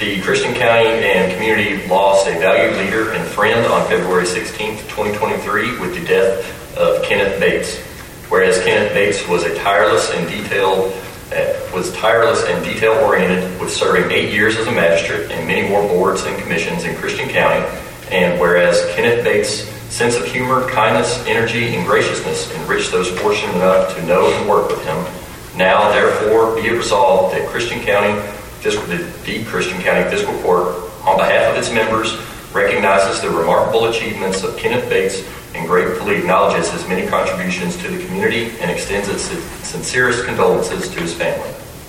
The Christian County and community lost a valued leader and friend on February 16, 2023 with the death of Kenneth Bates. Whereas Kenneth Bates was tireless and detail-oriented, with serving 8 years as a magistrate and many more boards and commissions in Christian County. And whereas Kenneth Bates' sense of humor, kindness, energy, and graciousness enriched those fortunate enough to know and work with him, now therefore be it resolved that the Christian County Fiscal Court, on behalf of its members, recognizes the remarkable achievements of Kenneth Bates and gratefully acknowledges his many contributions to the community and extends its sincerest condolences to his family.